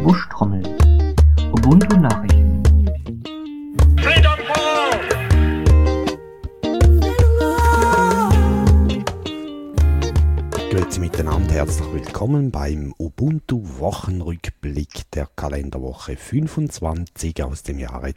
Buschtrommel. Ubuntu Nachrichten. Grüezi miteinander, herzlich willkommen beim Ubuntu Wochenrückblick der Kalenderwoche 25 aus dem Jahre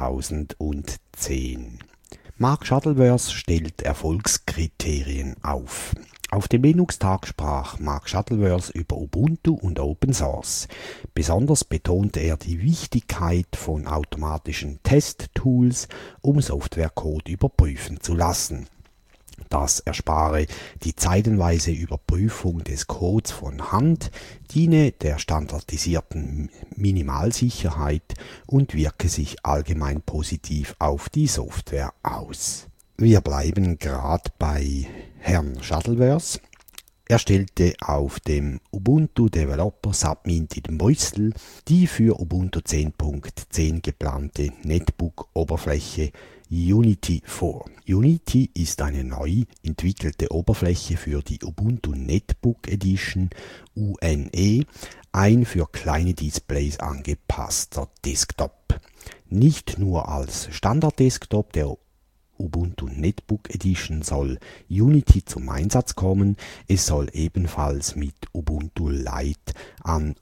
2010. Mark Shuttleworth stellt Erfolgskriterien auf. Auf dem Linux-Tag sprach Mark Shuttleworth über Ubuntu und Open Source. Besonders betonte er die Wichtigkeit von automatischen Testtools, um Softwarecode überprüfen zu lassen. Das erspare die zeitenweise Überprüfung des Codes von Hand, diene der standardisierten Minimalsicherheit und wirke sich allgemein positiv auf die Software aus. Wir bleiben gerade bei Herrn Shuttleworth. Er stellte auf dem Ubuntu Developer Summit in Brüssel die für Ubuntu 10.10 geplante Netbook-Oberfläche Unity vor. Unity ist eine neu entwickelte Oberfläche für die Ubuntu Netbook Edition UNE, ein für kleine Displays angepasster Desktop. Nicht nur als Standard-Desktop der Ubuntu Netbook Edition soll Unity zum Einsatz kommen, es soll ebenfalls mit Ubuntu Lite an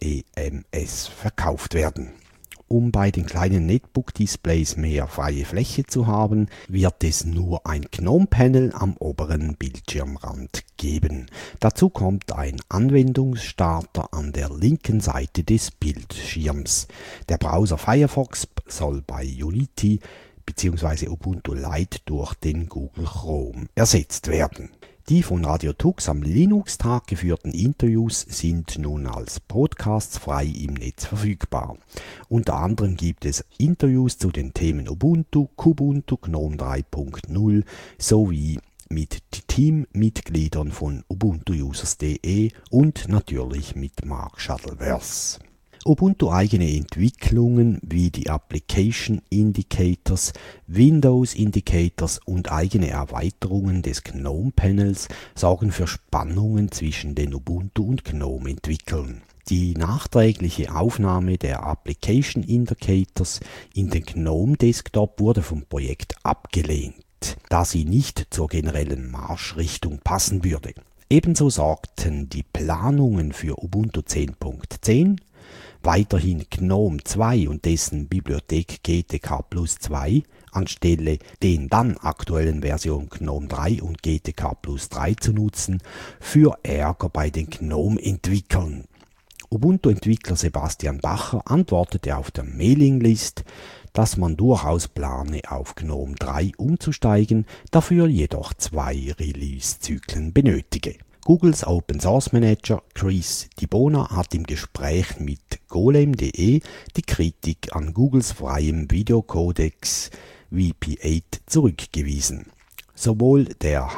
OEMs verkauft werden. Um bei den kleinen Netbook-Displays mehr freie Fläche zu haben, wird es nur ein GNOME-Panel am oberen Bildschirmrand geben. Dazu kommt ein Anwendungsstarter an der linken Seite des Bildschirms. Der Browser Firefox soll bei Unity bzw. Ubuntu Lite durch den Google Chrome ersetzt werden. Die von Radio Tux am Linux-Tag geführten Interviews sind nun als Podcasts frei im Netz verfügbar. Unter anderem gibt es Interviews zu den Themen Ubuntu, Kubuntu, GNOME 3.0 sowie mit Teammitgliedern von ubuntuusers.de und natürlich mit Mark Shuttleworth. Ubuntu-eigene Entwicklungen wie die Application Indicators, Windows Indicators und eigene Erweiterungen des GNOME-Panels sorgen für Spannungen zwischen den Ubuntu- und GNOME-Entwicklern. Die nachträgliche Aufnahme der Application Indicators in den GNOME-Desktop wurde vom Projekt abgelehnt, da sie nicht zur generellen Marschrichtung passen würde. Ebenso sorgten die Planungen für Ubuntu 10.10, weiterhin GNOME 2 und dessen Bibliothek GTK Plus 2 anstelle den dann aktuellen Versionen GNOME 3 und GTK Plus 3 zu nutzen, für Ärger bei den GNOME-Entwicklern. Ubuntu-Entwickler Sebastian Bacher antwortete auf der Mailinglist, dass man durchaus plane, auf GNOME 3 umzusteigen, dafür jedoch 2 Release-Zyklen benötige. Googles Open Source Manager Chris Dibona hat im Gespräch mit golem.de die Kritik an Googles freiem Videocodex VP8 zurückgewiesen. Sowohl der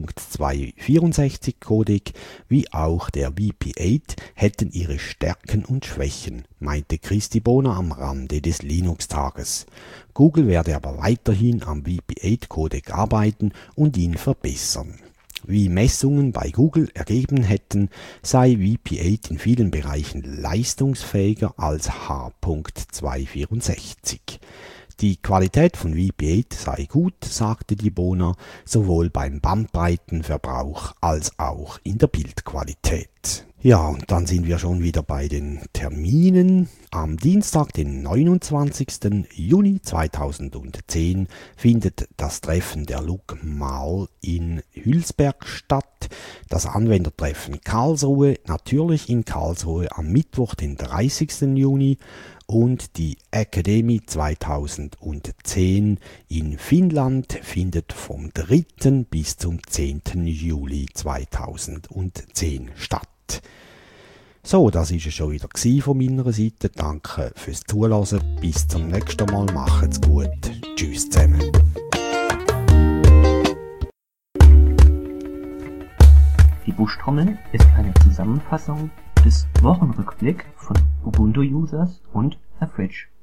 H.264-Codec wie auch der VP8 hätten ihre Stärken und Schwächen, meinte Chris Dibona am Rande des Linux-Tages. Google werde aber weiterhin am VP8-Codec arbeiten und ihn verbessern. Wie Messungen bei Google ergeben hätten, sei VP8 in vielen Bereichen leistungsfähiger als H.264. Die Qualität von VP8 sei gut, sagte Dibona, sowohl beim Bandbreitenverbrauch als auch in der Bildqualität. Ja, und dann sind wir schon wieder bei den Terminen. Am Dienstag, den 29. Juni 2010, findet das Treffen der LUG-Mal in Hülsberg statt. Das Anwendertreffen Karlsruhe, natürlich in Karlsruhe am Mittwoch, den 30. Juni. Und die Academy 2010 in Finnland findet vom 3. bis zum 10. Juli 2010 statt. So, das war es schon wieder von meiner Seite. Danke fürs Zuhören. Bis zum nächsten Mal. Macht's gut. Tschüss zusammen. Die Buschtrommel ist eine Zusammenfassung des Wochenrückblicks von Ubuntu-Users und Fridge.